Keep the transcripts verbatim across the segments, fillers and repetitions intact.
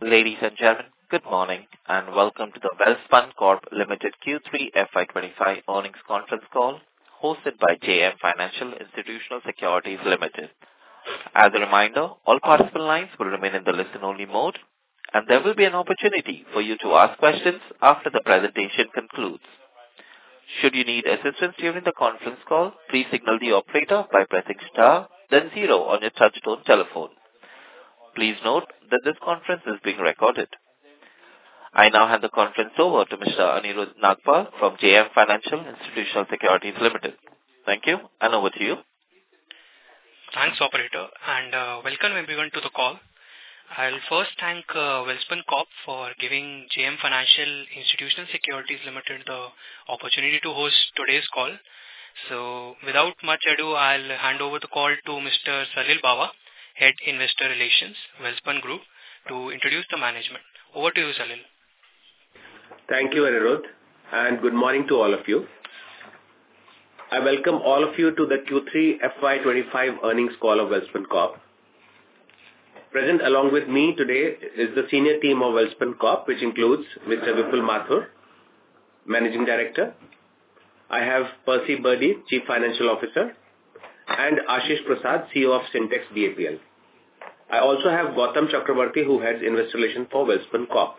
Ladies and gentlemen, good morning and welcome to the Welspun Corp Limited Q three F Y twenty-five earnings conference call hosted by J M Financial Institutional Securities Limited. As a reminder, all participant lines will remain in the listen-only mode and there will be an opportunity for you to ask questions after the presentation concludes. Should you need assistance during the conference call, please signal the operator by pressing star, then zero on your touch-tone telephone. Please note that this conference is being recorded. I now hand the conference over to Mister Anirudh Nagpal from J M Financial Institutional Securities Limited. Thank you, and over to you. Thanks, operator, and uh, welcome everyone to the call. I'll first thank uh, Welspun Corp for giving J M Financial Institutional Securities Limited the opportunity to host today's call. So, without much ado, I'll hand over the call to Mister Salil Bawa, Head Investor Relations, Welspun Group, to introduce the management. Over to you, Salil. Thank you, Anirudh, and good morning to all of you. I welcome all of you to the Q three F Y twenty-five earnings call of Welspun Corp. Present along with me today is the senior team of Welspun Corp, which includes Mister Vipul Mathur, Managing Director. I have Percy Birdy, Chief Financial Officer, and Ashish Prasad, C E O of Syntex B A P L. I also have Gautam Chakravarti, who heads Investor Relations for Welspun Corp.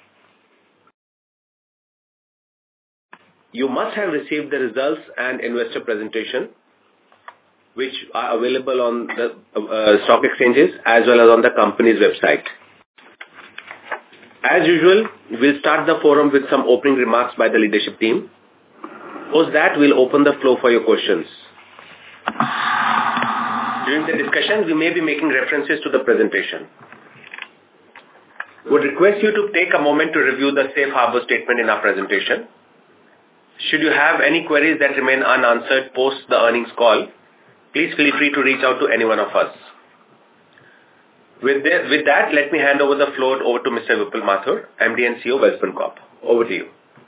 You must have received the results and investor presentation, which are available on the uh, stock exchanges as well as on the company's website. As usual, we'll start the forum with some opening remarks by the leadership team. Post that, we'll open the floor for your questions. During the discussion, we may be making references to the presentation. Would request you to take a moment to review the safe harbor statement in our presentation. Should you have any queries that remain unanswered post the earnings call, please feel free to reach out to any one of us. With, this, with that, let me hand over the floor over to Mister Vipul Mathur, M D and C E O of Welspun Corp. Over to you.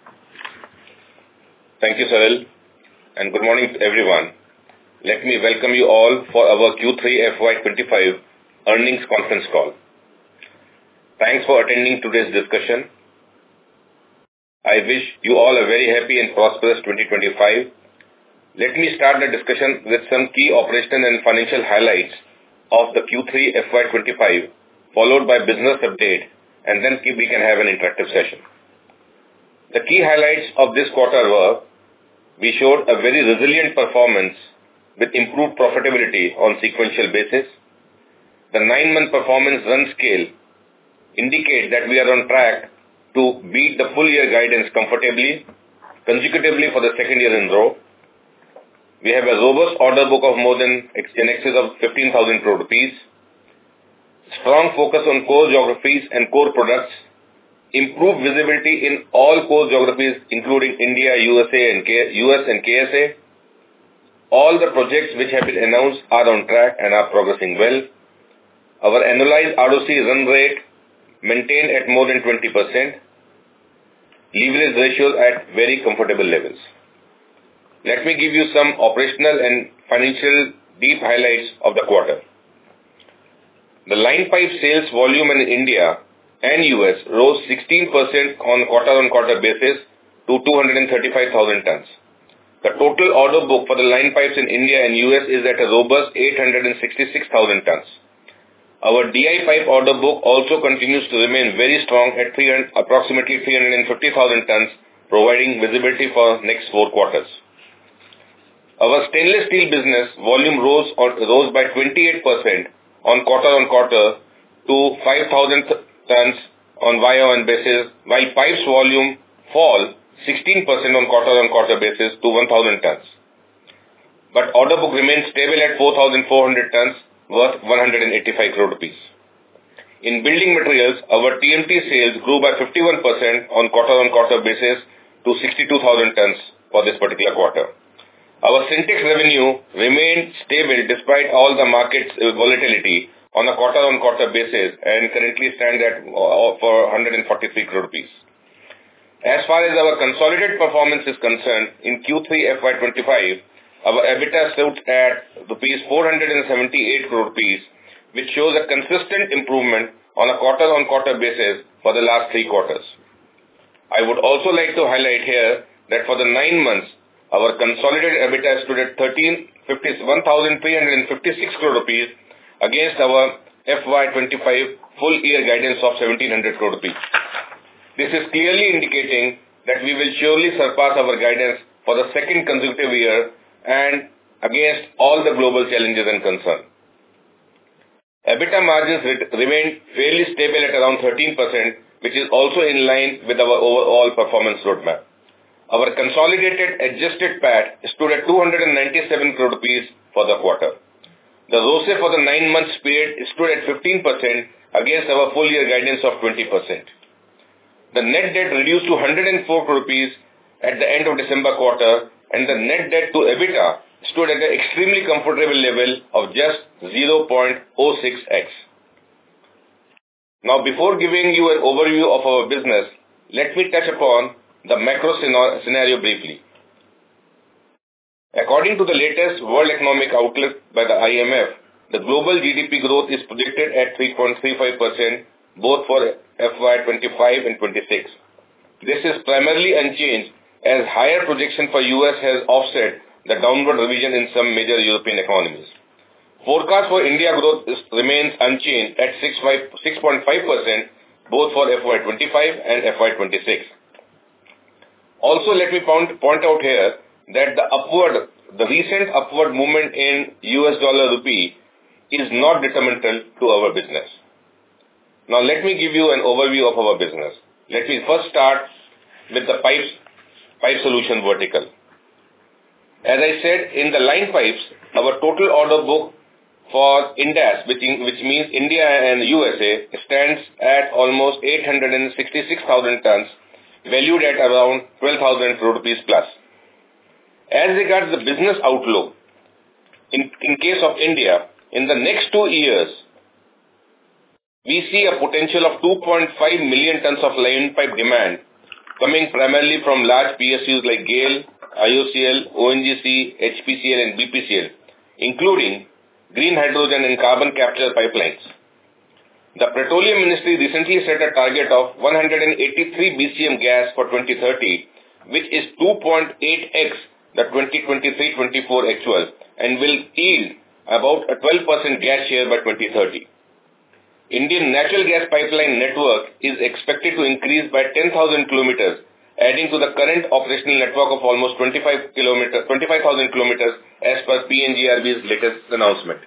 Thank you, Salil, and good morning to everyone. Let me welcome you all for our Q three F Y twenty-five earnings conference call. Thanks for attending today's discussion. I wish you all a very happy and prosperous twenty twenty-five. Let me start the discussion with some key operational and financial highlights of the Q three F Y twenty-five, followed by business update, and then we can have an interactive session. The key highlights of this quarter were, we showed a very resilient performance with improved profitability on sequential basis. The nine-month performance run scale indicates that we are on track to beat the full year guidance comfortably, consecutively for the second year in a row. We have a robust order book of more than in excess of fifteen thousand crore rupees. Strong focus on core geographies and core products. Improved visibility in all core geographies, including India, U S A, and K- U S and K S A. All the projects which have been announced are on track and are progressing well. Our annualized R O C run rate maintained at more than twenty percent. Leverage ratios at very comfortable levels. Let me give you some operational and financial deep highlights of the quarter. The line pipe sales volume in India and U S rose sixteen percent on quarter-on-quarter basis to two hundred thirty-five thousand tons. The total order book for the line pipes in India and U S is at a robust eight hundred sixty-six thousand tons. Our D I pipe order book also continues to remain very strong at approximately three hundred fifty thousand tons, providing visibility for next four quarters. Our stainless steel business volume rose, or, rose by twenty-eight percent on quarter-on-quarter to five thousand tons on Y O Y basis, while pipes volume fall sixteen percent on quarter-on-quarter basis to one thousand tons. But order book remains stable at four thousand four hundred tons, worth one hundred eighty-five crore rupees. In building materials, our T M T sales grew by fifty-one percent on quarter-on-quarter basis to sixty-two thousand tons for this particular quarter. Our Syntex revenue remained stable despite all the market's volatility on a quarter-on-quarter basis and currently stands at uh, for one hundred forty-three crore rupees. As far as our consolidated performance is concerned, in Q three F Y twenty-five, our EBITDA stood at rupees four hundred seventy-eight crore rupees, which shows a consistent improvement on a quarter-on-quarter basis for the last three quarters. I would also like to highlight here that for the nine months, our consolidated EBITDA stood at one thousand three hundred fifty-six crore rupees against our F Y twenty-five full year guidance of seventeen hundred crore rupees. This is clearly indicating that we will surely surpass our guidance for the second consecutive year and against all the global challenges and concerns. EBITDA margins remained fairly stable at around thirteen percent, which is also in line with our overall performance roadmap. Our consolidated adjusted P A T stood at two hundred ninety-seven crore rupees for the quarter. The R O C E for the nine months period stood at fifteen percent against our full year guidance of twenty percent. The net debt reduced to one hundred four crore rupees at the end of December quarter, and the net debt to EBITDA stood at an extremely comfortable level of just zero point zero six x. Now, before giving you an overview of our business, let me touch upon the macro scenario briefly. According to the latest World Economic Outlook by the I M F, the global G D P growth is predicted at three point three five percent both for F Y twenty-five and twenty-six. This is primarily unchanged as higher projection for U S has offset the downward revision in some major European economies. Forecast for India growth is, remains unchanged at six point five percent both for F Y twenty-five and F Y twenty-six. Also, let me point, point out here that the upward, the recent upward movement in U S dollar rupee is not detrimental to our business. Now, let me give you an overview of our business. Let me first start with the pipes, pipe solution vertical. As I said, in the line pipes, our total order book for Indas, which, in, which means India and U S A, stands at almost eight hundred sixty-six thousand tons, valued at around twelve thousand crore rupees plus. As regards the business outlook, in, in case of India, in the next two years, we see a potential of two point five million tons of line pipe demand coming primarily from large P S Us like GAIL, I O C L, O N G C, H P C L and B P C L, including green hydrogen and carbon capture pipelines. The Petroleum Ministry recently set a target of one hundred eighty-three B C M gas for twenty thirty, which is two point eight x the twenty twenty-three twenty-four actual, and will yield about a twelve percent gas share by twenty thirty. Indian natural gas pipeline network is expected to increase by ten thousand kilometers, adding to the current operational network of almost twenty-five thousand kilometers as per P N G R B's latest announcement.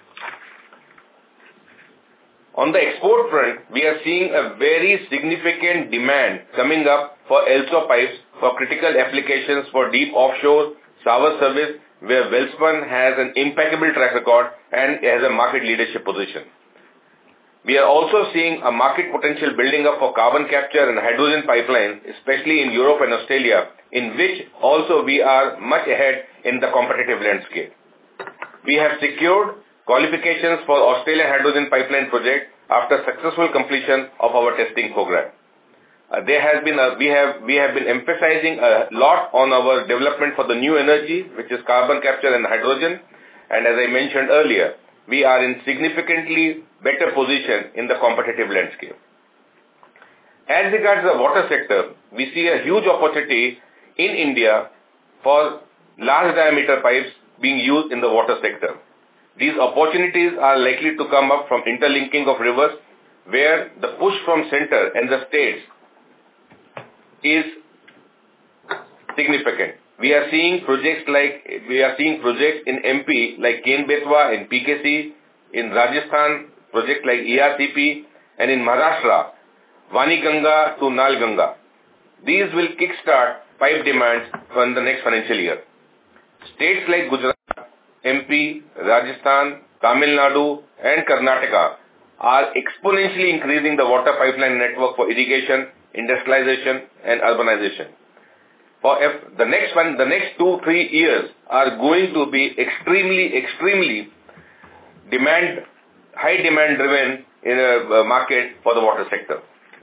On the export front, we are seeing a very significant demand coming up for ELSO pipes for critical applications for deep offshore, sour service, where Welspun has an impeccable track record and has a market leadership position. We are also seeing a market potential building up for carbon capture and hydrogen pipelines, especially in Europe and Australia, in which also we are much ahead in the competitive landscape. We have secured qualifications for Australian hydrogen pipeline project after successful completion of our testing program. Uh, there has been a, we have we have been emphasizing a lot on our development for the new energy, which is carbon capture and hydrogen, and as I mentioned earlier, we are in significantly better position in the competitive landscape. As regards the water sector, we see a huge opportunity in India for large diameter pipes being used in the water sector. These opportunities are likely to come up from interlinking of rivers, where the push from center and the states is significant. We are seeing projects like, we are seeing projects in M P like Ken-Betwa in P K C, in Rajasthan, projects like E R C P, and in Maharashtra, Vani Ganga to Nal Ganga. These will kickstart pipe demands for the next financial year. States like Gujarat, M P, Rajasthan, Tamil Nadu, and Karnataka are exponentially increasing the water pipeline network for irrigation, industrialization, and urbanization. For F, the next one, the next two, three years are going to be extremely, extremely demand, high demand driven in a market for the water sector.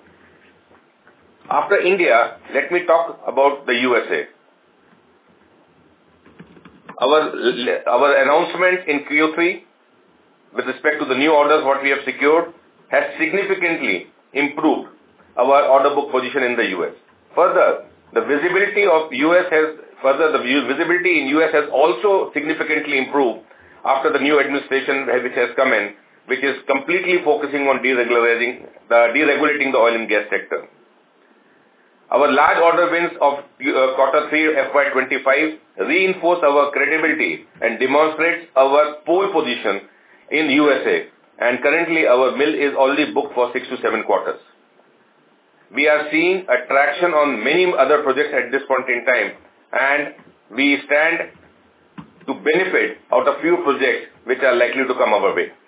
After India, let me talk about the U S A. Our, our announcement in Q three with respect to the new orders what we have secured has significantly improved our order book position in the U S. Further, the visibility of U S has further the visibility in U S has also significantly improved after the new administration which has come in, which is completely focusing on deregulating the deregulating the oil and gas sector. Our large order wins of uh, quarter three F Y twenty-five reinforce our credibility and demonstrates our pole position in U S A, and currently our mill is already booked for six to seven quarters. We are seeing a traction on many other projects at this point in time, and we stand to benefit out of few projects which are likely to come our way.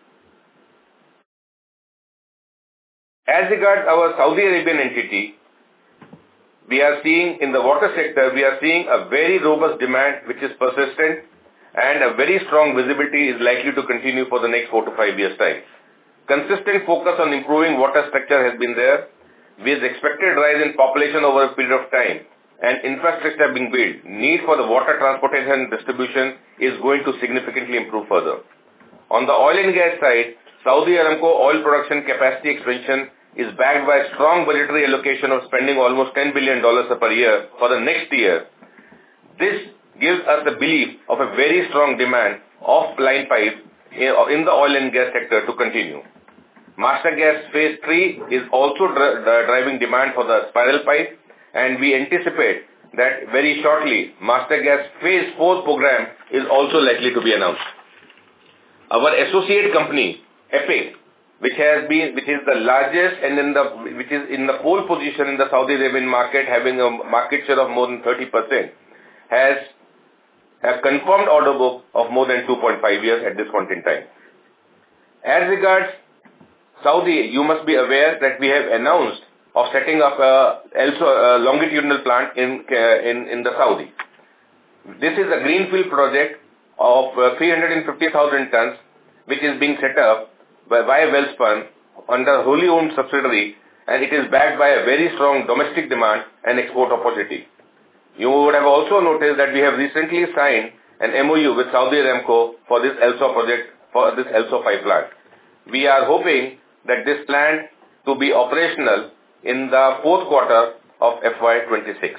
As regards our Saudi Arabian entity, we are seeing in the water sector, we are seeing a very robust demand which is persistent, and a very strong visibility is likely to continue for the next four to five years' time. Consistent focus on improving water structure has been there, with expected rise in population over a period of time and infrastructure being built. Need for the water transportation and distribution is going to significantly improve further. On the oil and gas side, Saudi Aramco oil production capacity expansion is backed by a strong budgetary allocation of spending almost ten billion dollars per year for the next year. This gives us the belief of a very strong demand of line pipe in the oil and gas sector to continue. Master Gas Phase three is also dri- driving demand for the spiral pipe, and we anticipate that very shortly Master Gas Phase four program is also likely to be announced. Our associate company, EPIC, which has been, which is the largest and in the, which is in the pole position in the Saudi Arabian market, having a market share of more than thirty percent, has a confirmed order book of more than two point five years at this point in time. As regards Saudi, you must be aware that we have announced of setting up a, also a longitudinal plant in, in, in the Saudi. This is a greenfield project of uh, three hundred fifty thousand tons, which is being set up by, by Welspun under wholly owned subsidiary, and it is backed by a very strong domestic demand and export opportunity. You would have also noticed that we have recently signed an M O U with Saudi Aramco for this ELSO project, for this ELSO pipe plant. We are hoping that this plant to be operational in the fourth quarter of F Y twenty-six.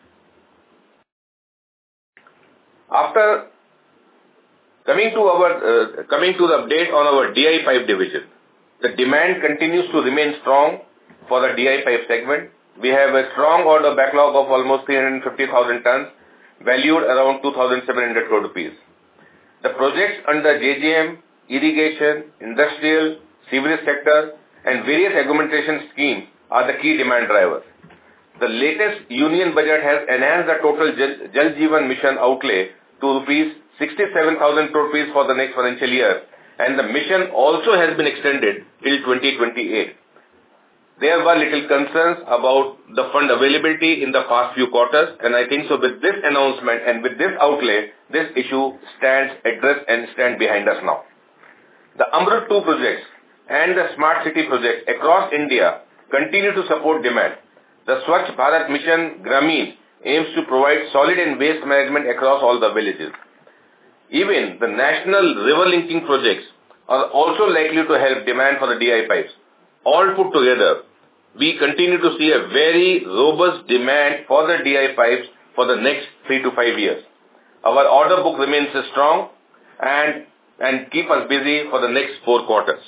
After coming to our uh, coming to the update on our D I pipe division, the demand continues to remain strong for the D I pipe segment. We have a strong order backlog of almost three hundred fifty thousand tons, valued around two thousand seven hundred crore rupees. The projects under J J M, irrigation, industrial, sewerage sector, and various augmentation schemes are the key demand drivers. The latest union budget has enhanced the total Jal, Jal Jeevan mission outlay to rupees sixty-seven thousand crore rupees for the next financial year, and the mission also has been extended till twenty twenty-eight. There were little concerns about the fund availability in the past few quarters, and I think so with this announcement and with this outlay, this issue stands addressed and stand behind us now. The Amrut two projects and the Smart City project across India continue to support demand. The Swachh Bharat Mission Grameen aims to provide solid and waste management across all the villages. Even the national river linking projects are also likely to help demand for the D I pipes. All put together, we continue to see a very robust demand for the D I pipes for the next three to five years. Our order book remains strong and, and keep us busy for the next four quarters.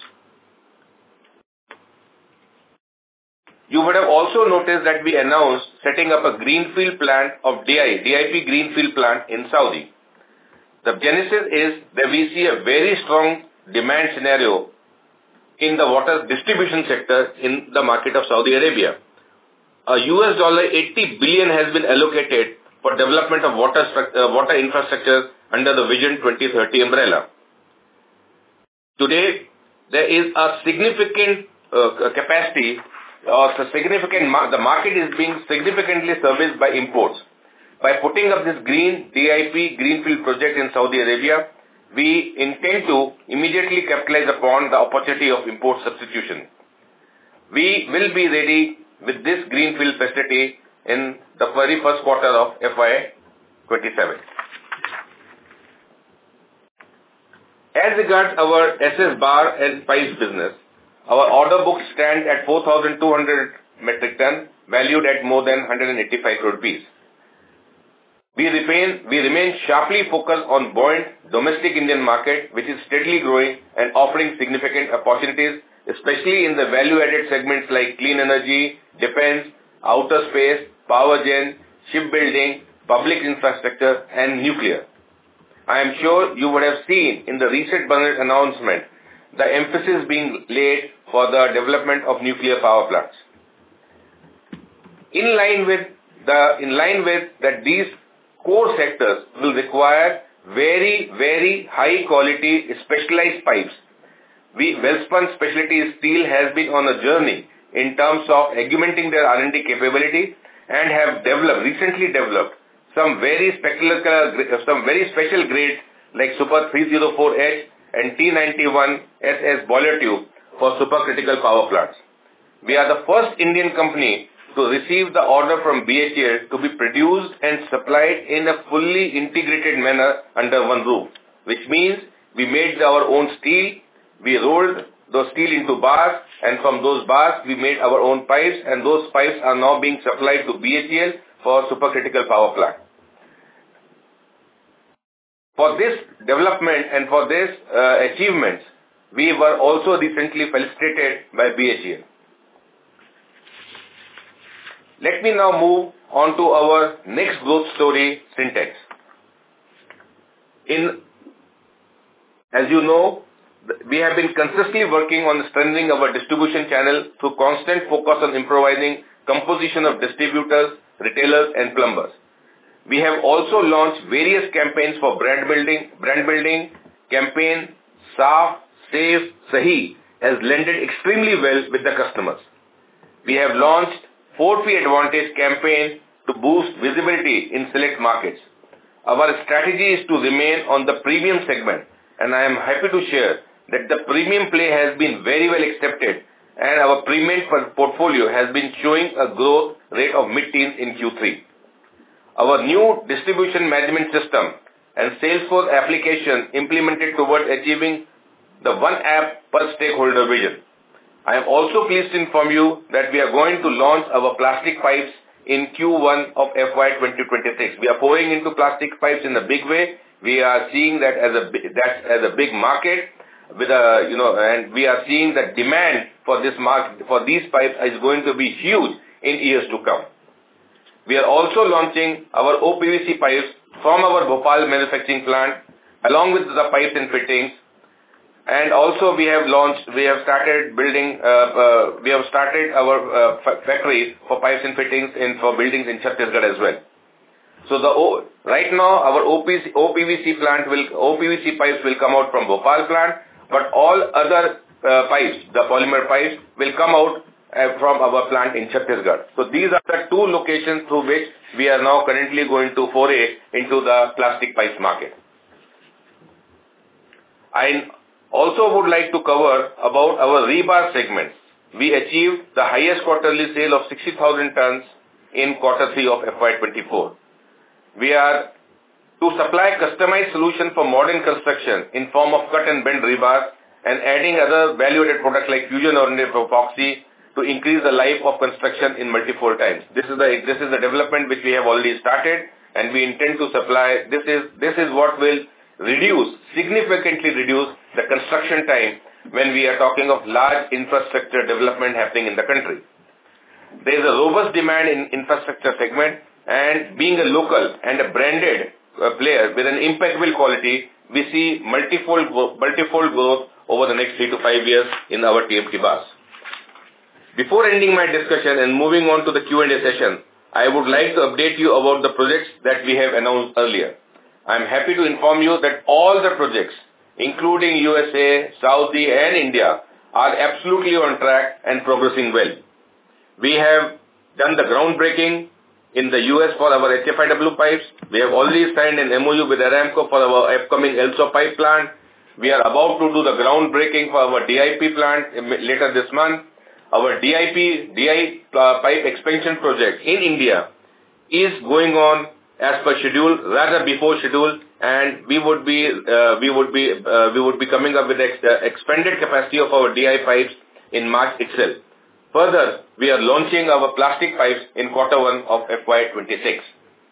You would have also noticed that we announced setting up a greenfield plant of D I, D I P greenfield plant in Saudi. The genesis is that we see a very strong demand scenario in the water distribution sector in the market of Saudi Arabia. A U S dollar eighty billion has been allocated for development of water, uh, water infrastructure under the Vision twenty thirty umbrella. Today, there is a significant uh, capacity or a significant, mar- the market is being significantly serviced by imports. By putting up this green D I P greenfield project in Saudi Arabia, we intend to immediately capitalize upon the opportunity of import substitution. We will be ready with this greenfield facility in the very first quarter of F Y twenty-seven. As regards our S S bar and pipes business, Our order book stands at four thousand two hundred metric ton, valued at more than one hundred eighty-five crore rupees. We remain, we remain sharply focused on buoyant domestic Indian market, which is steadily growing and offering significant opportunities, especially in the value-added segments like clean energy, defense, outer space, power gen, shipbuilding, public infrastructure, and nuclear. I am sure you would have seen in the recent budget announcement the emphasis being laid for the development of nuclear power plants. In line with the in line with that, these core sectors will require very, very high quality specialized pipes. We, Welspun Specialty Steel has been on a journey in terms of augmenting their R and D capability and have developed, recently developed some very spectacular, some very special grades like Super three oh four H and T ninety-one S S boiler tube for supercritical power plants. We are the first Indian company to receive the order from B H E L to be produced and supplied in a fully integrated manner under one roof, which means we made our own steel, we rolled those steel into bars, and from those bars we made our own pipes, and those pipes are now being supplied to B H E L for supercritical power plant. For this development and for this uh, achievements, we were also recently felicitated by B H E L. Let me now move on to our next growth story, Sintex. In, as you know, we have been consistently working on strengthening our distribution channel through constant focus on improvising composition of distributors, retailers, and plumbers. We have also launched various campaigns for brand building. Brand building campaign Saaf, Safe, Sahi has landed extremely well with the customers. We have launched four P Advantage campaign to boost visibility in select markets. Our strategy is to remain on the premium segment, and I am happy to share that the premium play has been very well accepted, and our premium portfolio has been showing a growth rate of mid-teens in Q three. Our new distribution management system and Salesforce application implemented towards achieving the one app per stakeholder vision. I am also pleased to inform you that we are going to launch our plastic pipes in Q one of F Y twenty twenty-six. We are pouring into plastic pipes in a big way. We are seeing that as a that as a big market with a you know, and we are seeing that demand for this market for these pipes is going to be huge in years to come. We are also launching our O P V C pipes from our Bhopal manufacturing plant, along with the pipes and fittings. And also we have launched, we have started building, uh, uh, we have started our uh, factory for pipes and fittings in for buildings in Chhattisgarh as well. So the o, right now our O P V C plant will O P V C pipes will come out from Bhopal plant, but all other uh, pipes, the polymer pipes, will come out uh, from our plant in Chhattisgarh. So these are the two locations through which we are now currently going to foray into the plastic pipes market. I also would like to cover about our rebar segments. We achieved the highest quarterly sale of sixty thousand tons in quarter three of F Y twenty-four. We are to supply customized solution for modern construction in form of cut and bend rebar and adding other value-added products like fusion-oriented epoxy to increase the life of construction in multiple times. This is the this is the development which we have already started, and we intend to supply. This is this is what will reduce, significantly reduce the construction time when we are talking of large infrastructure development happening in the country. There is a robust demand in infrastructure segment, and being a local and a branded uh, player with an impeccable quality, we see multifold, multifold growth over the next three to five years in our T M T bars. Before ending my discussion and moving on to the Q and A session, I would like to update you about the projects that we have announced earlier. I am happy to inform you that all the projects, including U S A, Saudi and India, are absolutely on track and progressing well. We have done the groundbreaking in the U S for our H F I W pipes. We have already signed an M O U with Aramco for our upcoming ELSO pipe plant. We are about to do the groundbreaking for our D I P plant later this month. Our D I P, D I uh, pipe expansion project in India is going on as per schedule, rather before schedule, and we would be uh, we would be uh, we would be coming up with ex- uh, expanded capacity of our D I pipes in March itself. Further, we are launching our plastic pipes in quarter one of F Y twenty-six.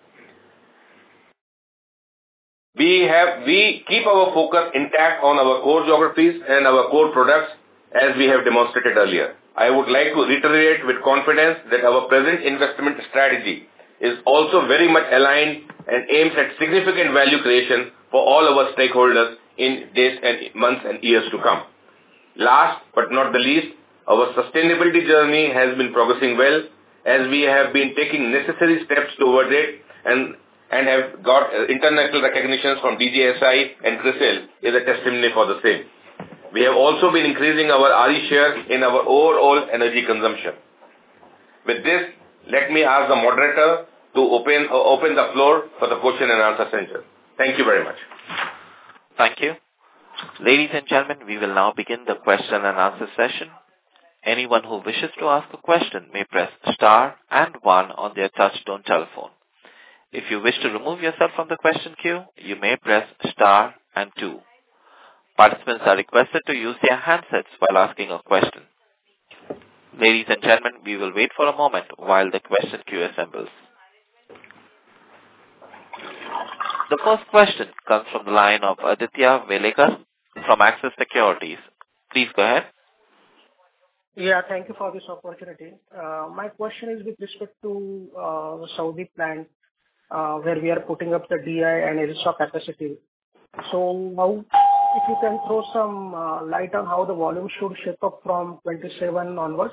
We have, we keep our focus intact on our core geographies and our core products as we have demonstrated earlier. I would like to reiterate with confidence that our present investment strategy is also very much aligned and aims at significant value creation for all our stakeholders in days and months and years to come. Last but not the least, our sustainability journey has been progressing well as we have been taking necessary steps towards it and and have got international recognitions from D J S I and CRISIL is a testimony for the same. We have also been increasing our R E share in our overall energy consumption. With this, let me ask the moderator to open uh, open the floor for the question and answer session. Thank you very much. Thank you. Ladies and gentlemen, we will now begin the question and answer session. Anyone who wishes to ask a question may press star and one on their touch-tone telephone. If you wish to remove yourself from the question queue, you may press star and two. Participants are requested to use their handsets while asking a question. Ladies and gentlemen, we will wait for a moment while the question queue assembles. The first question comes from the line of Aditya Welekar from Axis Securities. Please go ahead. Yeah, thank you for this opportunity. Uh, my question is with respect to uh, Saudi plant uh, where we are putting up the D I and L S O capacity. So how, if you can throw some uh, light on how the volume should shape up from twenty-seven onwards?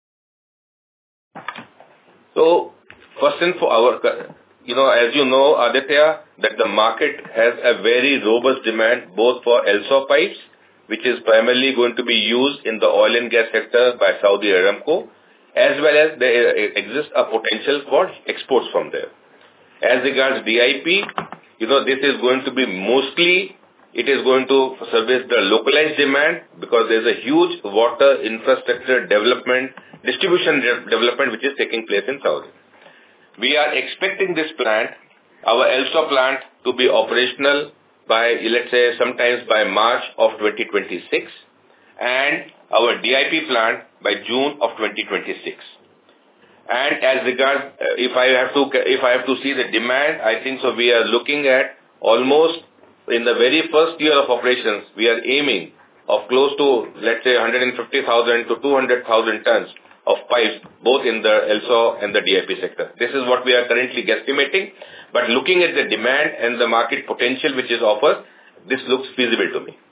So, first and for our, you know, as you know, Aditya, that the market has a very robust demand both for L S O pipes, which is primarily going to be used in the oil and gas sector by Saudi Aramco, as well as there exists a potential for exports from there. As regards D I P, you know, this is going to be mostly, it is going to service the localized demand because there's a huge water infrastructure development, distribution de- development which is taking place in Saudi. We are expecting this plant, our L S O plant, to be operational by, let's say, sometimes by March of twenty twenty-six, and our D I P plant by June of twenty twenty-six. And as regards, uh, if I have to, if I have to see the demand, I think so we are looking at almost in the very first year of operations, we are aiming of close to, let's say, one hundred fifty thousand to two hundred thousand tons of pipes, both in the L S O and the D I P sector. This is what we are currently guesstimating. But looking at the demand and the market potential which is offered, this looks feasible to me.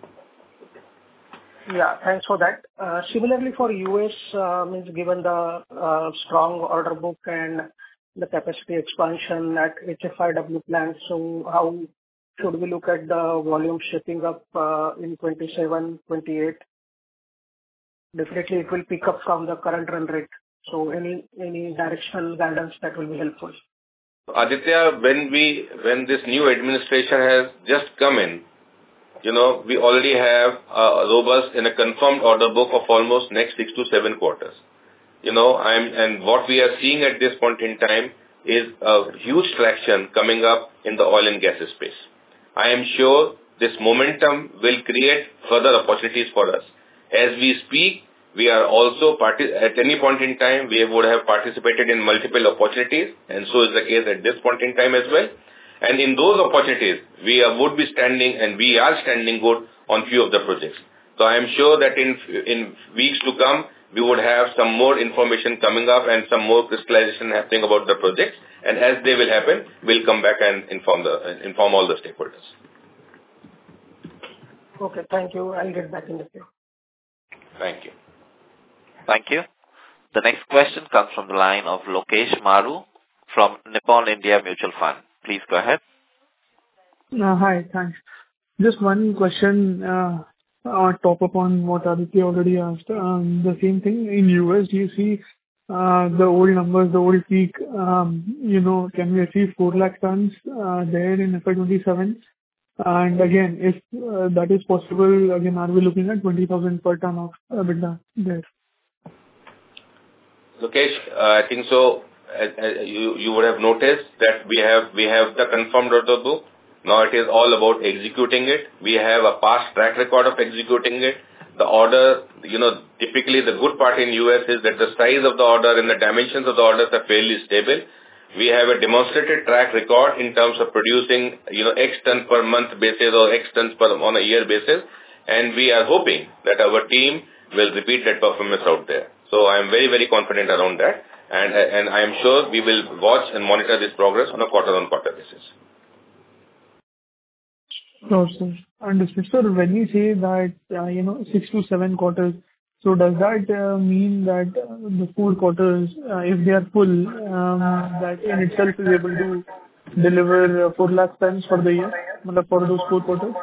Yeah, thanks for that. Uh, similarly for U S, uh, means given the uh, strong order book and the capacity expansion at H F I W plant, so how should we look at the volume shaping up uh, in twenty-seven, twenty-eight? Definitely it will pick up from the current run rate. So any any directional guidance that will be helpful. Aditya, when we when this new administration has just come in, you know, we already have a robust and a confirmed order book of almost next six to seven quarters. You know, I'm, and what we are seeing at this point in time is a huge traction coming up in the oil and gas space. I am sure this momentum will create further opportunities for us. As we speak, we are also, partic- at any point in time, we would have participated in multiple opportunities, and so is the case at this point in time as well. And in those opportunities, we are, would be standing, and we are standing good on few of the projects. So I am sure that in in weeks to come, we would have some more information coming up and some more crystallization happening about the projects. And as they will happen, we'll come back and inform the inform all the stakeholders. Okay, thank you. I'll get back in the queue. Thank you. Thank you. The next question comes from the line of Lokesh Maru from Nippon India Mutual Fund. Please go ahead. Uh, hi, thanks. Just one question, uh, uh, top up on what Aditya already asked. Um, the same thing in U S, do you see uh, the old numbers, the old peak, um, you know, can we achieve four lakh tons uh, there in F Y twenty-seven? And again, if uh, that is possible, again, are we looking at twenty thousand per ton of EBITDA there? Lokesh, uh, I think so. Uh, uh, you you would have noticed that we have we have the confirmed order book. Now it is all about executing it. We have a past track record of executing it. the order, you know, typically the good part in U S is that the size of the order and the dimensions of the orders are fairly stable. We have a demonstrated track record in terms of producing, you know, X tons per month basis or X tons per on a year basis, and we are hoping that our team will repeat that performance out there. So I am very, very confident around that, and and I am sure we will watch and monitor this progress on a quarter-on-quarter basis. No, sir. Understood. Sir, when you say that, uh, you know, six to seven quarters, so does that uh, mean that uh, the four quarters, uh, if they are full, um, that in itself is able to deliver uh, four lakh tons for the year, for those four quarters?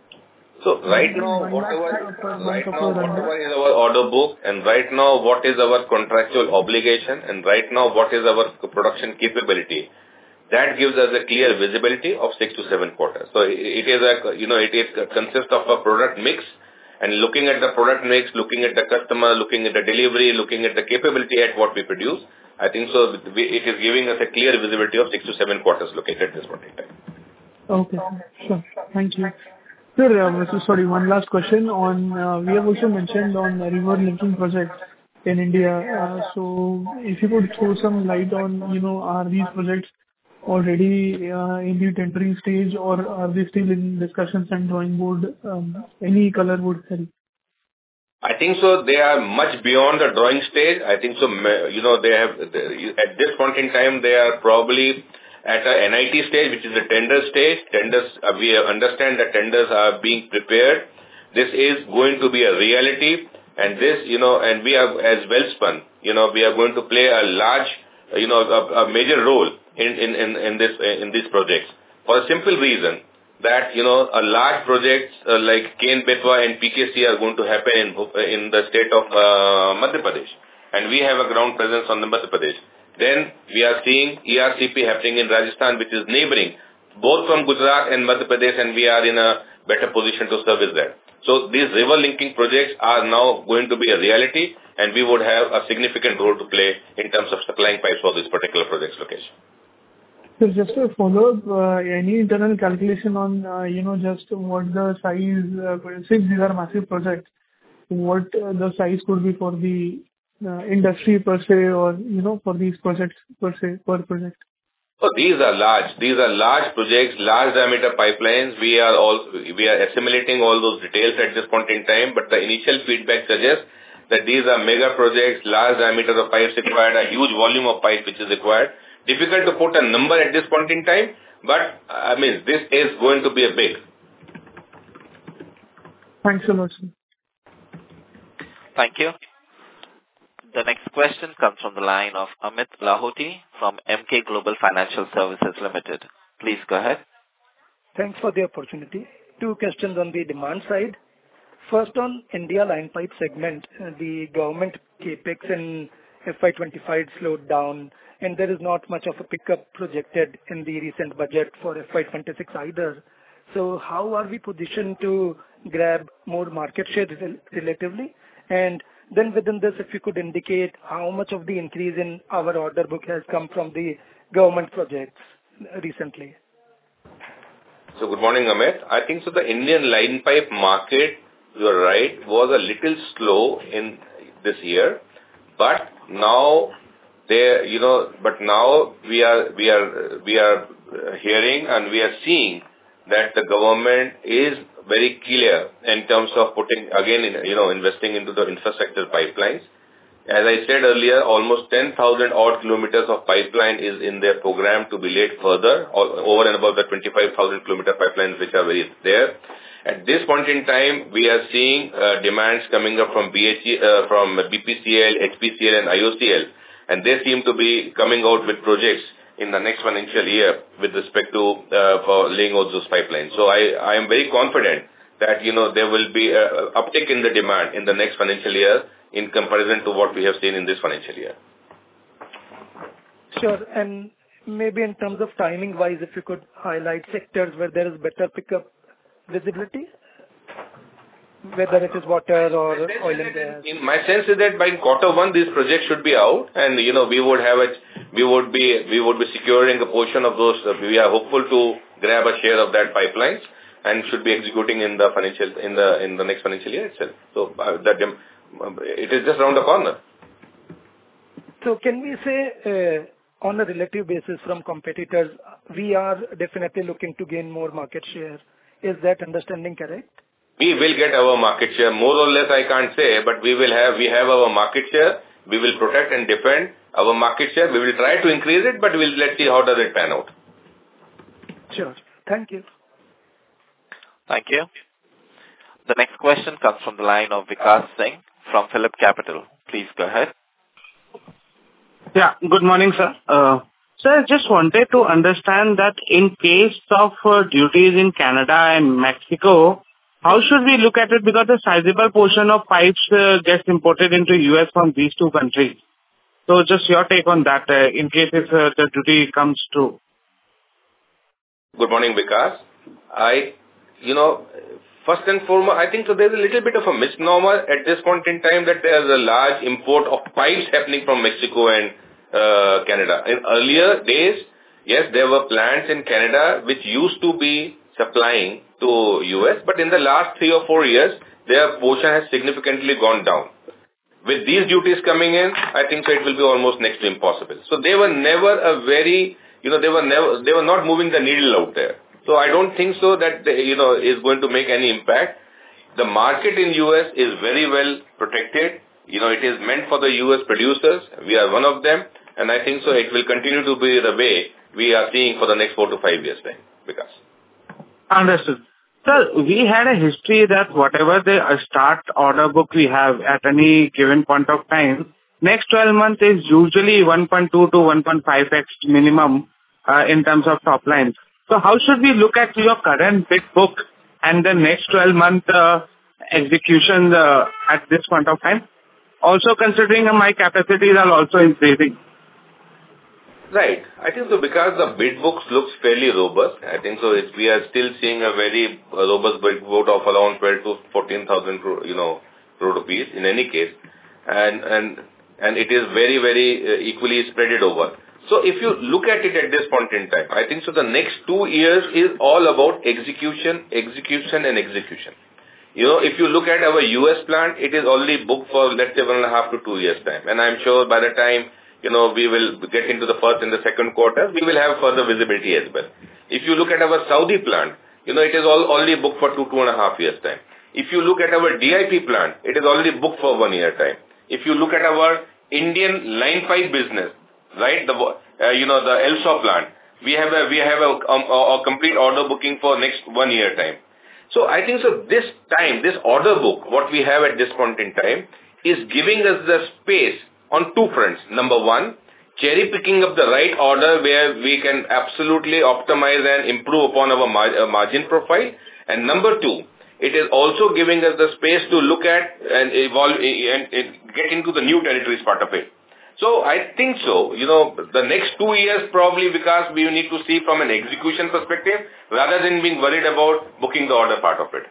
So right now, whatever, right now, whatever is our order book, and right now, what is our contractual obligation, and right now, what is our production capability, that gives us a clear visibility of six to seven quarters. So it is a, you know, it is consists of a product mix, and looking at the product mix, looking at the customer, looking at the delivery, looking at the capability at what we produce, I think so it is giving us a clear visibility of six to seven quarters located at this point in time. Okay, sure. Thank you. Sir, uh, sorry, one last question on, uh, we have also mentioned on the river linking projects in India. Uh, so if you could throw some light on, you know, are these projects already uh, in the tendering stage, or are they still in discussions and drawing board? Um, any color would help. I think so they are much beyond the drawing stage. I think so, you know, they have, at this point in time, they are probably at a N I T stage, which is the tender stage. Tenders, uh, we understand that tenders are being prepared. This is going to be a reality, and this, you know, and we are, as Welspun, you know, we are going to play a large, you know, a, a major role in, in, in, in this, in these projects, for a simple reason that, you know, a large projects uh, like Ken-Betwa and P K C are going to happen in, in the state of uh, Madhya Pradesh, and we have a ground presence on the Madhya Pradesh. Then we are seeing E R C P happening in Rajasthan, which is neighboring, both from Gujarat and Madhya Pradesh, and we are in a better position to service that. So these river linking projects are now going to be a reality, and we would have a significant role to play in terms of supplying pipes for this particular project's location. So just to follow up, uh, any internal calculation on, uh, you know, just what the size, uh, since these are massive projects, what uh, the size could be for the uh, industry per se, or, you know, for these projects per se, per project? So these are large. These are large projects, large diameter pipelines. We are all, we are assimilating all those details at this point in time, but the initial feedback suggests that these are mega projects, large diameter of pipes required, a huge volume of pipe which is required. Difficult to put a number at this point in time, but I mean, this is going to be a big. Thanks a lot, sir. Thank you. The next question comes from the line of Amit Lahoti from Emkay Global Financial Services Limited. Please go ahead. Thanks for the opportunity. Two questions on the demand side. First, on India line pipe segment, the government capex in F Y twenty-five slowed down, and there is not much of a pickup projected in the recent budget for F Y twenty-six either. So how are we positioned to grab more market share relatively? And then within this, if you could indicate how much of the increase in our order book has come from the government projects recently. So good morning, Amit. I think so the Indian line pipe market, you are right, was a little slow in this year, but now They, you know, but now we are, we are, we are hearing and we are seeing that the government is very clear in terms of putting, again, in, you know, investing into the infrastructure pipelines. As I said earlier, almost ten thousand odd kilometers of pipeline is in their program to be laid further, over and above the twenty-five thousand kilometer pipelines which are very there. At this point in time, we are seeing uh, demands coming up from B H E, uh, from B P C L, H P C L and I O C L. And they seem to be coming out with projects in the next financial year with respect to uh, for laying out those pipelines. So I, I am very confident that, you know, there will be an uptick in the demand in the next financial year in comparison to what we have seen in this financial year. Sure. And maybe in terms of timing-wise, if you could highlight sectors where there is better pickup visibility, whether it is water or oil and gas. In my sense is that by quarter one, these projects should be out, and you know we would have a, we would be we would be securing a portion of those. Uh, we are hopeful to grab a share of that pipelines, and should be executing in the financial in the in the next financial year itself. So uh, that um, it is just around the corner. So can we say, uh, on a relative basis from competitors, we are definitely looking to gain more market share? Is that understanding correct? We will get our market share, more or less I can't say, but we will have, we have our market share. We will protect and defend our market share. We will try to increase it, but we'll let's see how does it pan out. Sure. Thank you. Thank you. The next question comes from the line of Vikas Singh from Phillip Capital. Please go ahead. Yeah, good morning, sir. Uh, sir, I just wanted to understand that in case of uh, duties in Canada and Mexico, how should we look at it? Because a sizable portion of pipes uh, gets imported into U S from these two countries. So just your take on that, uh, in case if uh, the duty comes true. Good morning, Vikas. I, you know, first and foremost, I think so there's a little bit of a misnomer at this point in time that there's a large import of pipes happening from Mexico and uh, Canada. In earlier days, yes, there were plants in Canada which used to be supplying to U S, but in the last three or four years, their portion has significantly gone down. With these duties coming in, I think so it will be almost next to impossible. So they were never a very, you know, they were never, they were not moving the needle out there. So I don't think so that, you know, is going to make any impact. The market in U S is very well protected. You know, it is meant for the U S producers. We are one of them. And I think so it will continue to be the way we are seeing for the next four to five years time. Because. Understood. Sir, we had a history that whatever the start order book we have at any given point of time, next twelve months is usually one point two to one point five x minimum uh, in terms of top line. So how should we look at your current bid book and the next twelve month uh, execution uh, at this point of time? Also considering uh, my capacities are also increasing. Right. I think so because the bid books looks fairly robust. I think so it's, we are still seeing a very robust bid book of around twelve to fourteen thousand, you know, crore rupees in any case. And, and, and it is very, very uh, equally spreaded over. So if you look at it at this point in time, I think so the next two years is all about execution, execution and execution. You know, if you look at our U S plant, it is already booked for, let's say, one and a half to two years time. And I'm sure by the time, you know, we will get into the first and the second quarter, we will have further visibility as well. If you look at our Saudi plant, you know, it is all already booked for two, two and a half years time. If you look at our D I P plant, it is already booked for one year time. If you look at our Indian line pipe business, right, the, uh, you know, the ELSA plant, we have a, we have a, um, a, a complete order booking for next one year time. So I think so this time, this order book, what we have at this point in time is giving us the space on two fronts. Number one, cherry picking up the right order where we can absolutely optimize and improve upon our mar- uh, margin profile. And number two, it is also giving us the space to look at and evolve and, and get into the new territories part of it. So I think so, you know, the next two years probably because we need to see from an execution perspective rather than being worried about booking the order part of it.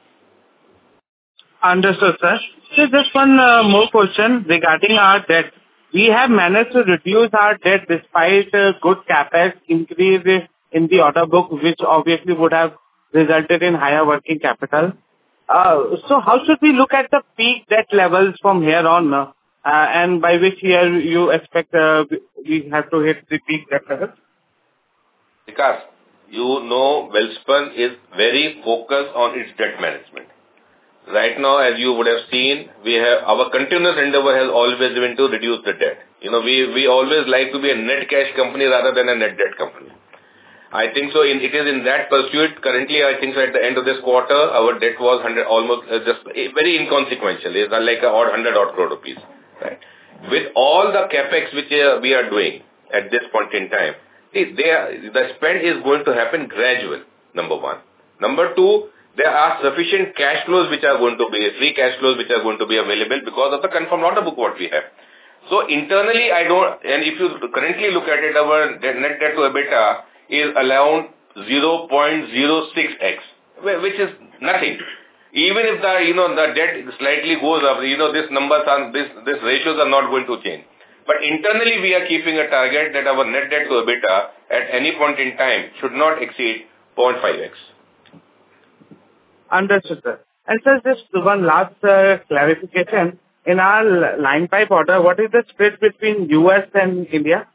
Understood, sir. So just one uh, more question regarding our debt. We have managed to reduce our debt despite uh, good capex increase in the order book, which obviously would have resulted in higher working capital. Uh, so how should we look at the peak debt levels from here on? Uh, and by which year you expect uh, we have to hit the peak debt levels? Because you know Welspun is very focused on its debt management. Right now, as you would have seen, we have our continuous endeavor has always been to reduce the debt. You know, we, we always like to be a net cash company rather than a net debt company. I think so. In, it is in that pursuit. Currently, I think so at the end of this quarter, our debt was one hundred, almost uh, just uh, very inconsequential. It's like a odd one hundred odd crore rupees. Right. With all the capex which uh, we are doing at this point in time, see, they are, the spend is going to happen gradual. Number one. Number two. There are sufficient cash flows which are going to be, free cash flows which are going to be available because of the confirmed order book what we have. So internally, I don't, and if you currently look at it, our net debt to EBITDA is around zero point zero six x, which is nothing. Even if the, you know, the debt slightly goes up, you know, this numbers are, this, this ratios are not going to change. But internally, we are keeping a target that our net debt to EBITDA at any point in time should not exceed zero point five x. Understood, sir. And sir, just one last uh, clarification. In our line pipe order, what is the split between U S and India?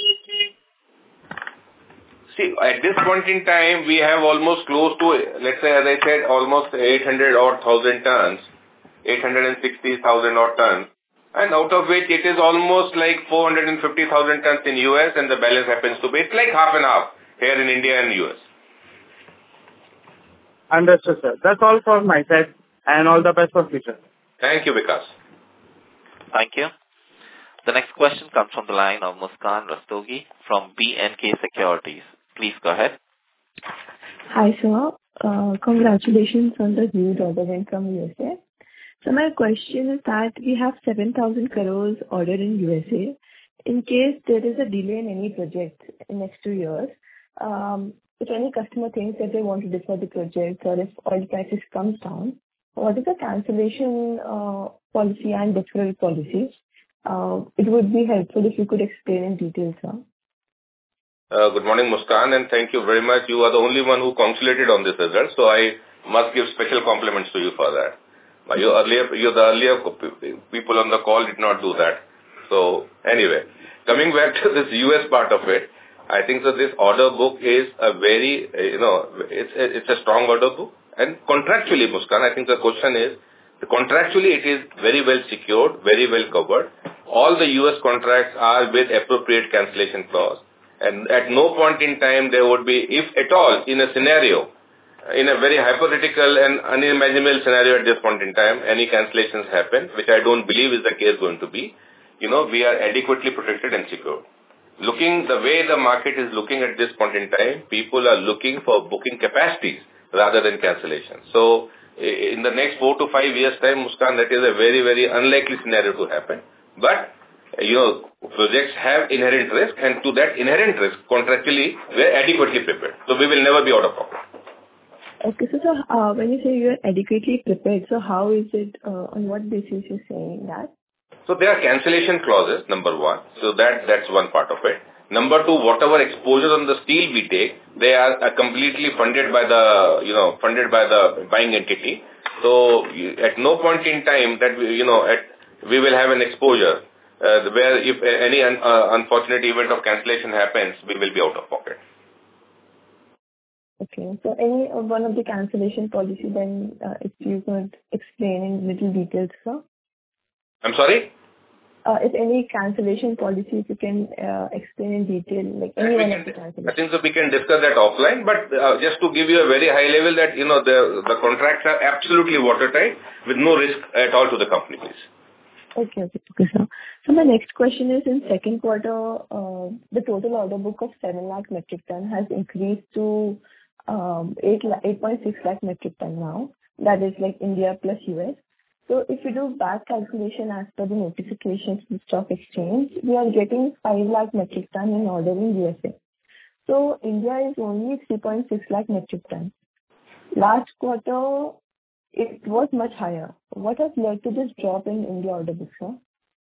See, at this point in time, we have almost close to, let's say, as I said, almost eight hundred odd thousand tons, eight hundred sixty thousand odd tons, and out of which it is almost like four hundred fifty thousand tons in U S and the balance happens to be, it's like half and half here in India and U S. Understood, sir. That's all from my side, and all the best for future. Thank you, Vikas. Thank you. The next question comes from the line of Muskan Rastogi from B and K Securities. Please go ahead. Hi, sir. Uh, congratulations on the huge order win from U S A. So my question is that we have seven thousand crores order in U S A. In case there is a delay in any project in next two years, um, if any customer thinks that they want to defer the project or if oil prices comes down, what is the cancellation uh, policy and deferral policies? Uh, it would be helpful if you could explain in detail, sir. Uh, good morning, Muskan, and thank you very much. You are the only one who congratulated on this result, so I must give special compliments to you for that. You earlier, you the earlier people on the call did not do that. So anyway, coming back to this U S part of it, I think that this order book is a very, you know, it's a, it's a strong order book. And contractually, Muskan, I think the question is, contractually it is very well secured, very well covered. All the U S contracts are with appropriate cancellation clause. And at no point in time there would be, if at all, in a scenario, in a very hypothetical and unimaginable scenario at this point in time, any cancellations happen, which I don't believe is the case going to be, you know, we are adequately protected and secured. Looking the way the market is looking at this point in time, people are looking for booking capacities rather than cancellations. So in the next four to five years time, Muskan, that is a very, very unlikely scenario to happen. But, you know, projects have inherent risk, and to that inherent risk, contractually, we are adequately prepared. So we will never be out of pocket. Okay, so, so uh, when you say you are adequately prepared, so how is it, uh, on what basis you're saying that? So there are cancellation clauses, number one. So that that's one part of it. Number two, whatever exposure on the steel we take, they are, are completely funded by the, you know, funded by the buying entity. So at no point in time that, we, you know, at, we will have an exposure uh, where if any un, uh, unfortunate event of cancellation happens, we will be out of pocket. Okay, so any uh, one of the cancellation policy then, uh, if you could explain in little details, sir? I'm sorry? Uh, if any cancellation policies you can uh, explain in detail, like any one of the cancellations. I think so we can discuss that offline, but uh, just to give you a very high level that, you know, the, the contracts are absolutely watertight with no risk at all to the company, please. Okay, okay, okay, sir. So my next question is, in second quarter, uh, the total order book of seven lakh metric ton has increased to um, eight point six lakh metric ton now. That is like India plus U S. So if we do back calculation as per the notifications from stock exchange, we are getting five lakh metric ton in order in U S A. So India is only three point six lakh metric ton. Last quarter, it was much higher. What has led to this drop in India order book, sir?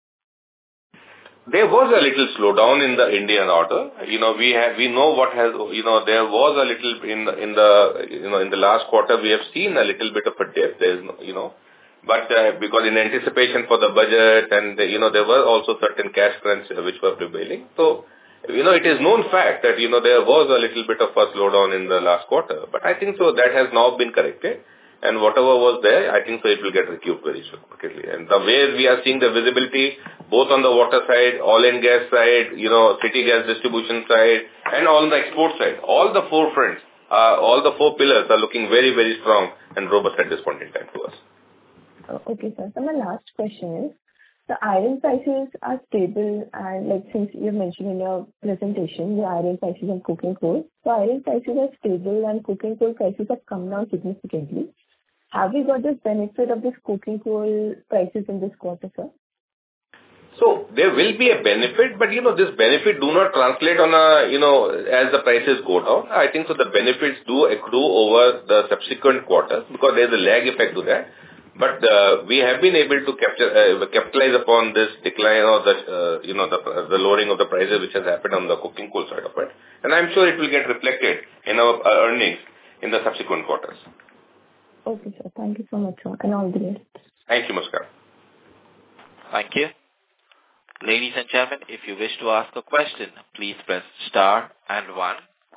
There was a little slowdown in the Indian order. You know, we have, we know what has, you know, there was a little in the, in the, you know, in the last quarter, we have seen a little bit of a dip. There's, you know, but uh, because in anticipation for the budget and, you know, there were also certain cash crunch which were prevailing. So, you know, it is known fact that, you know, there was a little bit of a slowdown in the last quarter. But I think so that has now been corrected. And whatever was there, I think so it will get recouped very soon, quickly. And the way we are seeing the visibility, both on the water side, oil and gas side, you know, city gas distribution side, and on the export side, all the four fronts, uh, all the four pillars are looking very, very strong and robust at this point in time to us. Okay, sir. So my last question is, the iron prices are stable, and like since you mentioned in your presentation, the iron prices and coking coal. So iron prices are stable and coking coal prices have come down significantly. Have we got this benefit of this coking coal prices in this quarter, sir? So there will be a benefit, but you know, this benefit do not translate on a, you know, as the prices go down. I think so the benefits do accrue over the subsequent quarters because there is a lag effect to that. But uh, we have been able to capture, uh, capitalize upon this decline or the, uh, you know, the, the lowering of the prices which has happened on the coking coal side of it. And I'm sure it will get reflected in our uh, earnings in the subsequent quarters. Okay, sir. Thank you so much, sir, and all the best. Thank you, Muskan. Thank you. Ladies and gentlemen, if you wish to ask a question, please press star and one.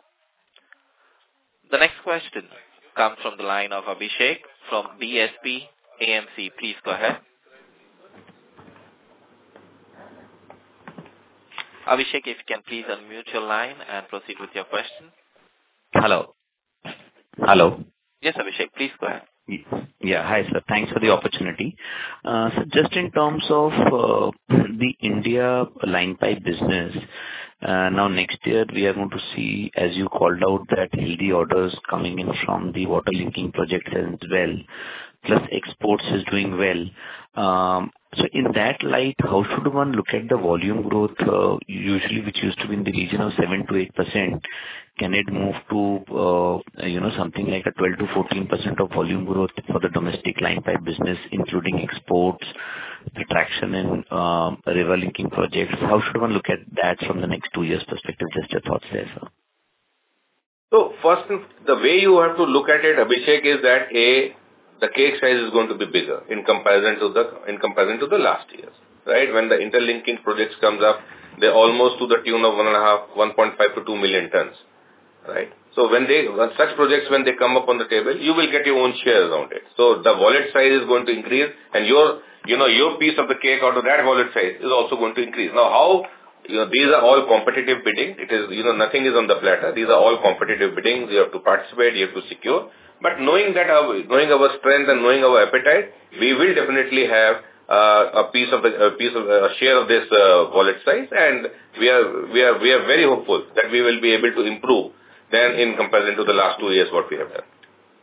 The next question comes from the line of Abhishek from B S P A M C. Please go ahead. Abhishek, if you can please unmute your line and proceed with your question. Hello. Hello. Yes, Abhishek, please go ahead. Yeah. Hi, sir. Thanks for the opportunity. Uh, so just in terms of uh, the India line pipe business, uh, now next year we are going to see, as you called out, that healthy orders coming in from the water linking projects as well, plus exports is doing well. Um, so in that light, how should one look at the volume growth, uh, usually which used to be in the region of seven to eight percent? Can it move to, uh, you know, something like a twelve to fourteen percent of volume growth for the domestic line pipe business, including exports, the traction in um, river linking projects? How should one look at that from the next two years perspective? Just your thoughts there, sir. So first, the way you have to look at it, Abhishek, is that A, the cake size is going to be bigger in comparison to the in comparison to the last years, right? When the interlinking projects comes up, they're almost to the tune of one and a half, one point five to two million tons, right? So when they when such projects when they come up on the table, you will get your own share around it. So the wallet size is going to increase, and your you know your piece of the cake out of that wallet size is also going to increase. Now, how you know these are all competitive bidding. It is you know nothing is on the platter. These are all competitive bidding. You have to participate. You have to secure. But knowing that our, knowing our strength and knowing our appetite, we will definitely have uh, a piece of the a piece of a share of this uh, wallet size, and we are we are we are very hopeful that we will be able to improve then in comparison to the last two years what we have done.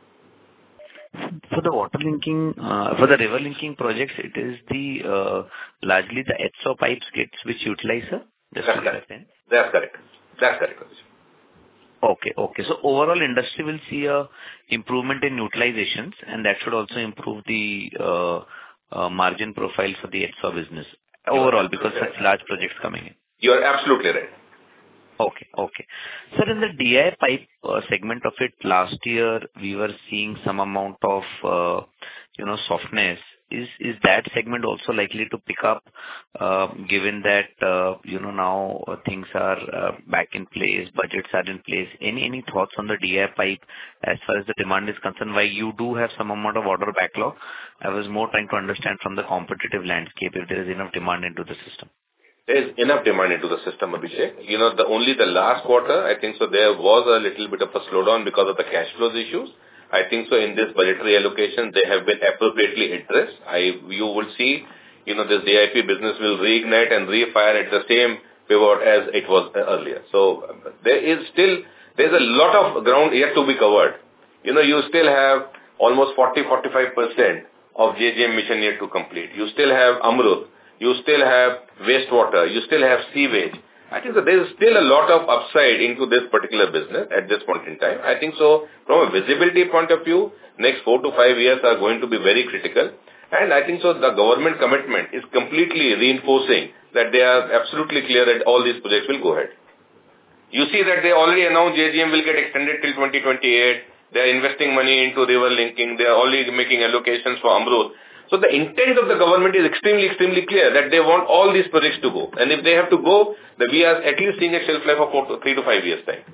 For the water linking, uh, for the river linking projects, it is the uh, largely the H S O pipes kits which utilize, sir. That's correct. That's correct. That's correct. Okay. Okay. So overall, industry will see a improvement in utilizations, and that should also improve the uh, uh, margin profile for the H S O business overall, because such large projects coming in. You are absolutely right. Okay. Okay. Sir, in the D I pipe uh, segment of it, last year we were seeing some amount of, uh, you know, softness. Is is that segment also likely to pick up, uh, given that, uh, you know, now uh, things are uh, back in place, budgets are in place? Any any thoughts on the D I pipe as far as the demand is concerned? While you do have some amount of order backlog, I was more trying to understand from the competitive landscape if there is enough demand into the system. There is enough demand into the system, Abhishek. You know, the only the last quarter, I think so there was a little bit of a slowdown because of the cash flows issues. I think so in this budgetary allocation, they have been appropriately addressed. I, you will see, you know, this D I P business will reignite and refire at the same pivot as it was earlier. So there is still, there's a lot of ground yet to be covered. You know, you still have almost forty to forty-five percent of J J M mission yet to complete. You still have Amrut. You still have wastewater. You still have sewage. I think that there is still a lot of upside into this particular business at this point in time. I think so from a visibility point of view, next four to five years are going to be very critical. And I think so the government commitment is completely reinforcing that they are absolutely clear that all these projects will go ahead. You see that they already announced J G M will get extended till twenty twenty-eight. They are investing money into river linking. They are already making allocations for Amrut. So the intent of the government is extremely, extremely clear that they want all these projects to go. And if they have to go, then we are at least seeing a shelf life of four to, three to five years time.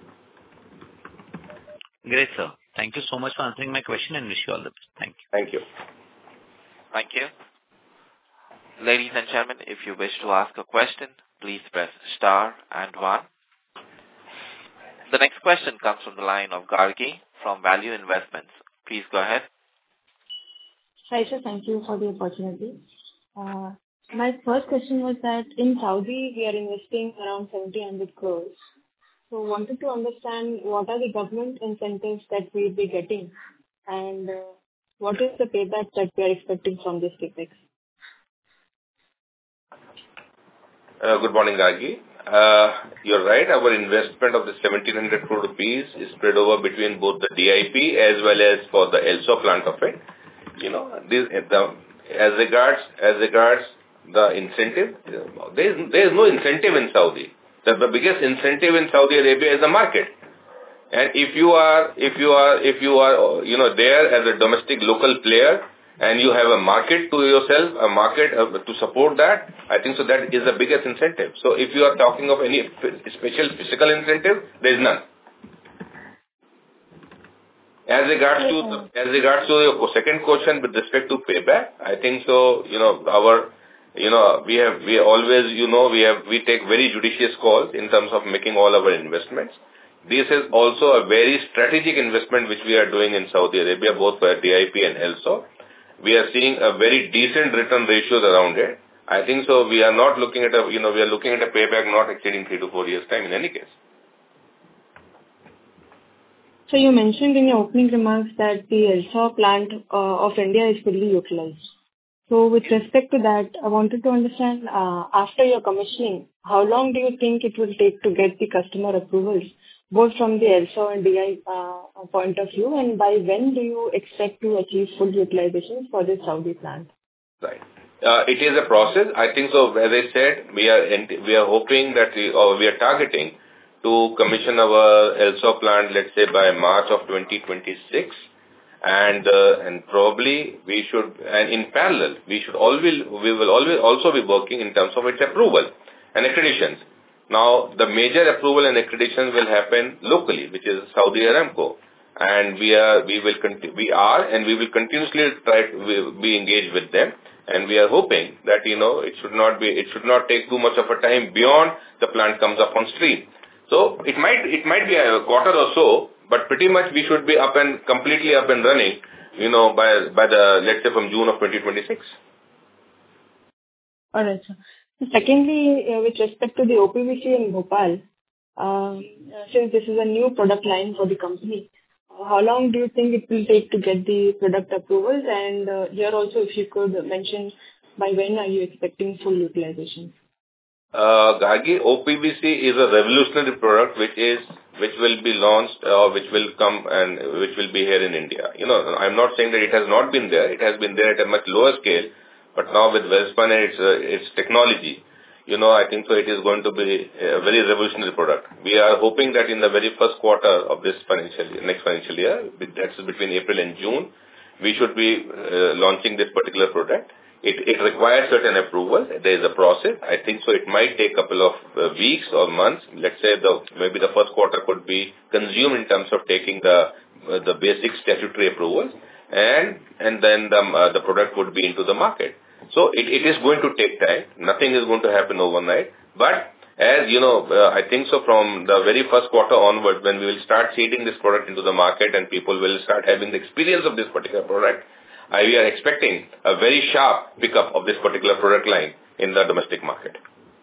Great, sir. Thank you so much for answering my question and wish you all the best. Thank you. Thank you. Thank you. Ladies and gentlemen, if you wish to ask a question, please press star and one. The next question comes from the line of Gargi from Value Investments. Please go ahead. Hi, sir. Thank you for the opportunity. Uh, my first question was that in Saudi, we are investing around seventeen hundred crores. So wanted to understand what are the government incentives that we'll be getting and uh, what is the payback that we are expecting from this capex? Uh, good morning, Gargi. Uh, you're right. Our investment of the seventeen hundred crore rupees is spread over between both the D I P as well as for the L S O plant of it. You know, this, the, as regards as regards the incentive, there is there is no incentive in Saudi. The, the biggest incentive in Saudi Arabia is the market. And if you are, if you are, if you are, you know, there as a domestic local player and you have a market to yourself, a market uh, to support that, I think so that is the biggest incentive. So if you are talking of any special fiscal incentive, there is none. As regards to the, as regards to your second question with respect to payback, I think so, you know, our, you know, we have, we always, you know, we have, we take very judicious calls in terms of making all our investments. This is also a very strategic investment which we are doing in Saudi Arabia, both for D I P and ELSO. We are seeing a very decent return ratios around it. I think so we are not looking at a, you know, we are looking at a payback not exceeding three to four years time in any case. So you mentioned in your opening remarks that the ELSO plant uh, of India is fully utilized. So with respect to that, I wanted to understand, uh, after your commissioning, how long do you think it will take to get the customer approvals, both from the ELSO and D I uh, point of view, and by when do you expect to achieve full utilization for the Saudi plant? Right. Uh, it is a process. I think so, as I said, we are we are hoping that we, or we are targeting to commission our ELSO plant, let's say by March of twenty twenty-six. And uh, and probably we should, and in parallel, we should always, we will always also be working in terms of its approval and accreditations. Now, the major approval and accreditation will happen locally, which is Saudi Aramco, and we are, we will, conti- we are, and we will continuously try to be engaged with them, and we are hoping that, you know, it should not be, it should not take too much of a time beyond the plant comes up on stream. So it might, it might be a quarter or so, but pretty much we should be up and completely up and running, you know, by by the, let's say, from June of twenty twenty-six. All right, sir. Secondly, uh, with respect to the O P V C in Bhopal, um, since this is a new product line for the company, uh, how long do you think it will take to get the product approvals? And uh, here also, if you could mention by when are you expecting full utilization? Uh, Gargi, O P V C is a revolutionary product which is which will be launched or uh, which will come and which will be here in India. You know, I'm not saying that it has not been there. It has been there at a much lower scale, but now with Welspun and its uh, its technology, you know, I think so it is going to be a very revolutionary product. We are hoping that in the very first quarter of this financial year, next financial year, that's between April and June, we should be uh, launching this particular product. It, it requires certain approvals. There is a process. I think so it might take a couple of uh, weeks or months. Let's say the maybe the first quarter could be consumed in terms of taking the uh, the basic statutory approvals, and and then the uh, the product would be into the market. So it, it is going to take time. Nothing is going to happen overnight. But as you know, uh, I think so from the very first quarter onward, when we will start seeding this product into the market and people will start having the experience of this particular product, I, we are expecting a very sharp pickup of this particular product line in the domestic market.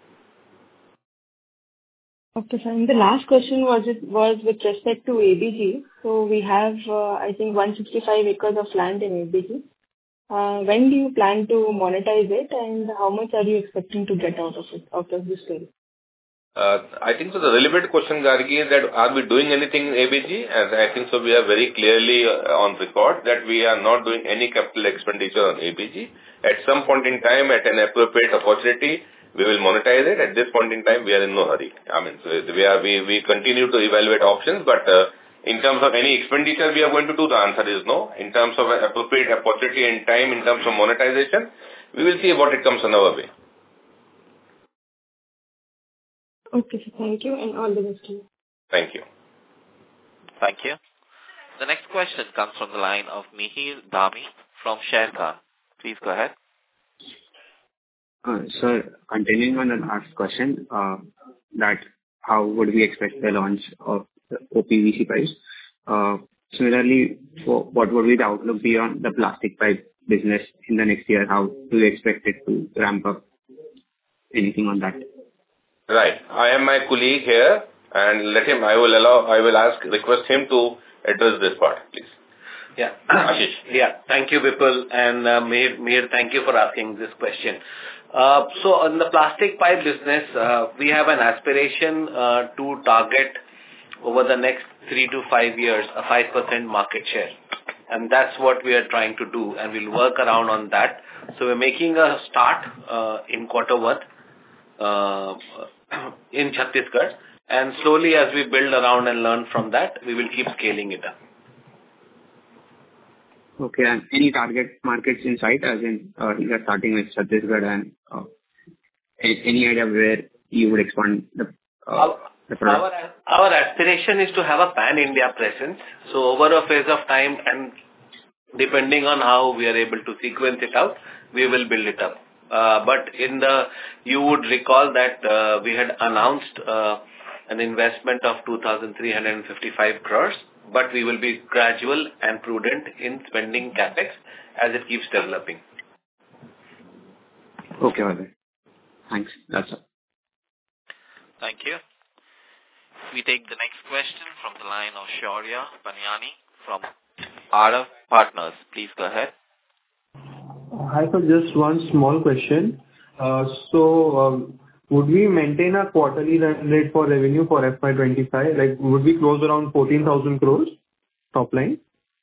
Okay, sir. And the last question was it was with respect to A B G. So we have, uh, I think, one hundred sixty-five acres of land in A B G. Uh, when do you plan to monetize it, and how much are you expecting to get out of it, out of this sale? Uh, I think so the relevant question, Gargi, is that are we doing anything in A B G? And I think so we are very clearly uh, on record that we are not doing any capital expenditure on A B G. At some point in time, at an appropriate opportunity, we will monetize it. At this point in time, we are in no hurry. I mean, so we are we, we continue to evaluate options, but uh, in terms of any expenditure we are going to do, the answer is no. In terms of an appropriate opportunity and time, in terms of monetization, we will see what it comes on our way. Okay, sir. Thank you, and all the best to you. Thank you. Thank you. The next question comes from the line of Mihir Dhami from Sharekhan. Please go ahead. Uh, sir, continuing on the last question, uh, that how would we expect the launch of the O P V C pipes? Uh, similarly, for what would be the outlook beyond the plastic pipe business in the next year? How do you expect it to ramp up? Anything on that? Right. I am my colleague here, and let him, I will allow, I will ask, request him to address this part, please. Yeah. Ashish. Yeah. Thank you, Vipul. And uh, Mihir, Mihir, thank you for asking this question. Uh, so on the plastic pipe business, uh, we have an aspiration uh, to target over the next three to five years, a five percent market share. And that's what we are trying to do, and we'll work around on that. So we're making a start uh, in quarter one. Uh, in Chhattisgarh, And slowly, as we build around and learn from that, we will keep scaling it up. Okay. And any target markets in sight, as in uh, you are starting with Chhattisgarh, and uh, any idea where you would expand the uh, the product? Our, our aspiration is to have a pan-India presence. So over a phase of time, and depending on how we are able to sequence it out, we will build it up. Uh, but in the, you would recall that uh, we had announced uh, an investment of two thousand three hundred fifty-five crores, but we will be gradual and prudent in spending capex as it keeps developing. Okay, all right. Thanks. That's all. Thank you. We take the next question from the line of Shaurya Panyani from Arav Partners. Please go ahead. Hi, sir. Just one small question. Uh, so, um, would we maintain a quarterly run rate for revenue for F Y twenty-five? Like, would we close around fourteen thousand crores top line?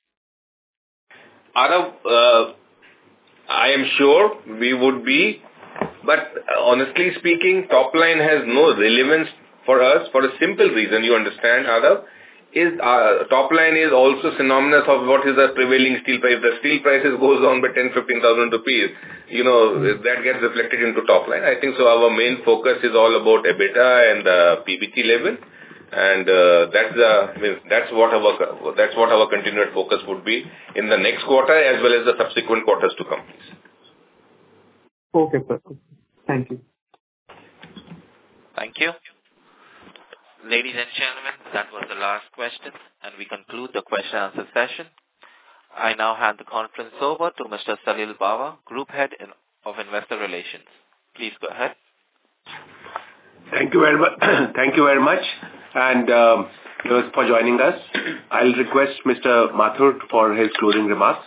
Arav, uh, I am sure we would be, but honestly speaking, top line has no relevance for us for a simple reason. You understand, Arav? Is uh, top line is also synonymous of what is the prevailing steel price. The steel prices goes down by ten, fifteen thousand rupees. You know, that gets reflected into top line. I think so. Our main focus is all about EBITDA and uh, P B T level, and uh, that's the I mean, that's what our that's what our continued focus would be in the next quarter as well as the subsequent quarters to come. Okay, sir. Thank you. Thank you. Ladies and gentlemen, that was the last question, and we conclude the question and answer session. I now hand the conference over to Mister Salil Bawa, Group Head in, of Investor Relations. Please go ahead. Thank you very much. Thank you very much, and um, for joining us. I'll request Mister Mathur for his closing remarks.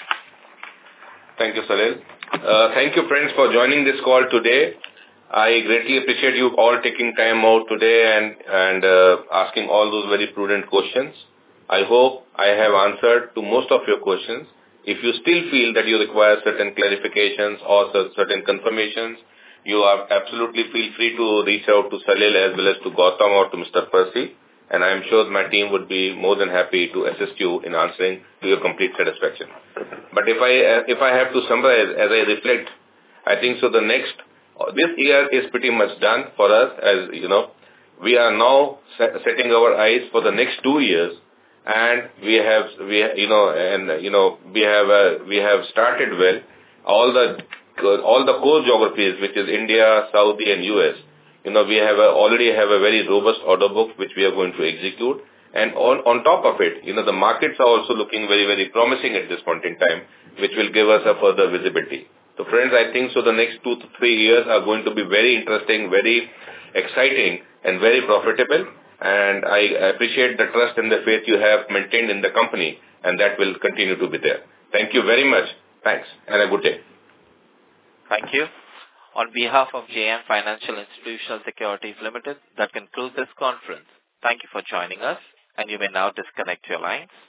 Thank you, Salil. Uh, thank you, friends, for joining this call today. I greatly appreciate you all taking time out today and, and uh, asking all those very prudent questions. I hope I have answered to most of your questions. If you still feel that you require certain clarifications or certain confirmations, you are absolutely feel free to reach out to Salil as well as to Gautam or to Mister Percy, and I am sure my team would be more than happy to assist you in answering to your complete satisfaction. But if I, if I have to summarize as I reflect, I think so the next This year is pretty much done for us, as you know. We are now set, setting our eyes for the next two years, and we have, we you know, and you know, we have uh, we have started well. All the all the core geographies, which is India, Saudi, and U S. You know, we have a, already have a very robust order book which we are going to execute, and on on top of it, you know, the markets are also looking very very promising at this point in time, which will give us a further visibility. So friends, I think so the next two to three years are going to be very interesting, very exciting, and very profitable. And I appreciate the trust and the faith you have maintained in the company, and that will continue to be there. Thank you very much. Thanks, and a good day. Thank you. On behalf of J M Financial Institutional Securities Limited, that concludes this conference. Thank you for joining us, and you may now disconnect your lines.